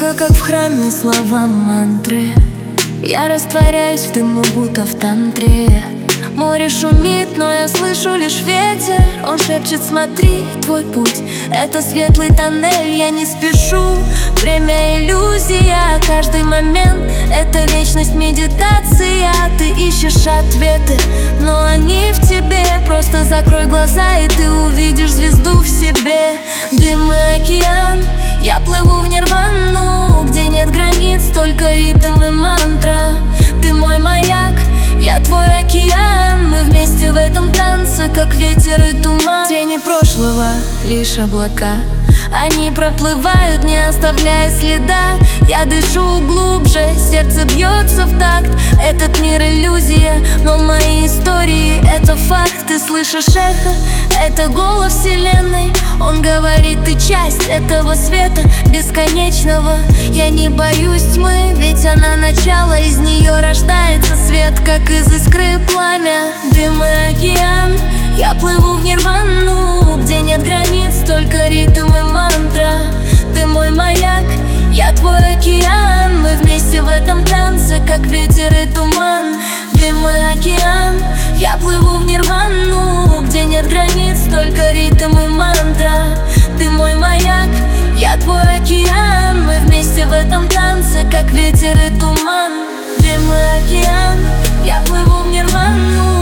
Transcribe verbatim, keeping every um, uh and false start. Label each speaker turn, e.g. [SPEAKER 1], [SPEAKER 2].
[SPEAKER 1] Тихо, как в храме, слова мантры. Я растворяюсь в дыму, будто в тантре. Море шумит, но я слышу лишь ветер. Он шепчет: смотри, твой путь — это светлый тоннель. Я не спешу, время иллюзия. Каждый момент — это вечность, медитация. Ты ищешь ответы, но они в тебе. Просто закрой глаза, и ты увидишь звезду в себе. Дым и океан, я плыву в нирвану, где нет границ, только ритм и мантра. Ты мой маяк, я твой океан. Мы вместе в этом танце, как ветер и туман. Тени прошлого, лишь облака, они проплывают, не оставляя следа. Я дышу глубже, сердце бьется в такт. Этот мир иллюзия, но мои истории — это факт. Ты слышишь эхо, это голос вселенной. Он говорит: ты часть этого света бесконечного. Я не боюсь тьмы, ведь она начало. Из нее рождается свет, как из искры пламя. Дым и океан, я плыву в нирвану, где нет границ, только ритм и мантра. Ты мой маяк, я твой океан. Мы вместе в этом танце, как ветер и туман. Дым и океан, я плыву в нирвану, где нет границ, только ритм и мантра. Ты мой маяк, я твой океан. Мы вместе в этом танце, как ветер и туман. Дым и океан, я плыву в нирвану,